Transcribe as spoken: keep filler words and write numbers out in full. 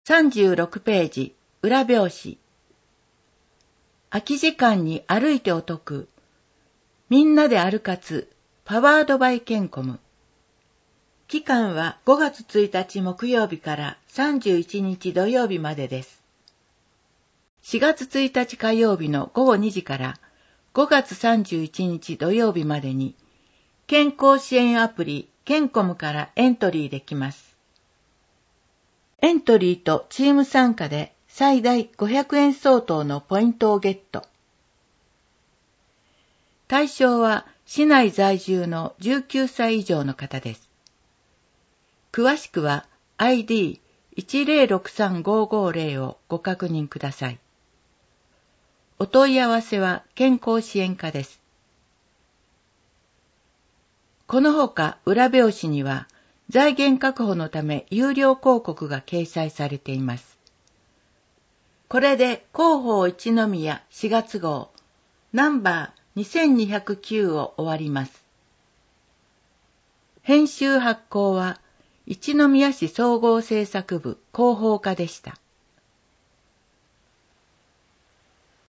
さんじゅうろくページ、裏表紙。空き時間に歩いてお得。みんなで歩かつ、パワードバイケンコム。期間はごがつついたち木曜日からさんじゅういちにち土曜日までです。しがつついたち火曜日のごごにじからごがつさんじゅういちにち土曜日までに、健康支援アプリケンコムからエントリーできます。エントリーとチーム参加で最大ごひゃくえん相当のポイントをゲット。対象は市内在住のじゅうきゅうさい以上の方です。詳しくは アイディーいちゼロろくさんごごゼロ をご確認ください。お問い合わせは健康支援課です。このほか裏表紙には財源確保のため有料広告が掲載されています。これで広報一宮しがつ号ナンバーにせんにひゃくきゅうを終わります。編集発行は一宮市総合制作部広報課でした。